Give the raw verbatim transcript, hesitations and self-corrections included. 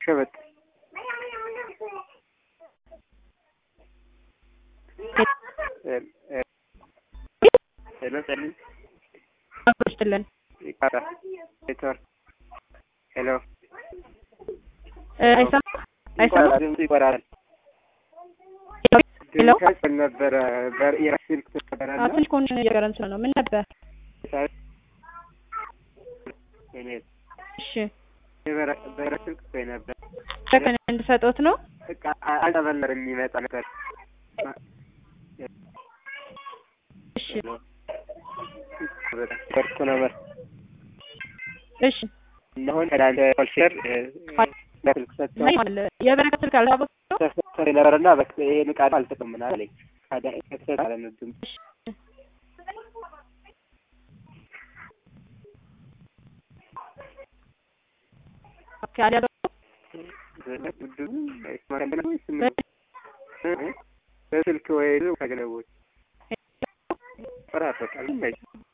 ሸበጥ ሄሎ ሰላም አብሽልን ይቃራ ኔትወርክ ሄሎ አይሰማ አይሰማ ይቆራል ሄሎ ከሰል ነበር በኢራሲል ተከበራና አትንሽ ኮንዲሽን እየገረን ስለሆነ ምን ነበር እኔ እሺ በራ በራሲል ከይ ነበር ሰከን እንድሰጡት ነው በቃ አልተበለር የሚመጣ ነበር እሺ ወርኩ ነበር እሺ እንደሆነ ከዳንተ ኮልሸር ለስልክ ሰጥተው የበረከት ስልክ አልታወቀ ተሰጥቶ ነበርና በቃ ይሄን ቃል አልተቀምና አለኝ ታዲያ ተሰጥቶ አለነድም ኦኬ አዲያ ዘነዱም ማከለና ስም በስልክ ወይ ከገለቦች ፈራፈቃል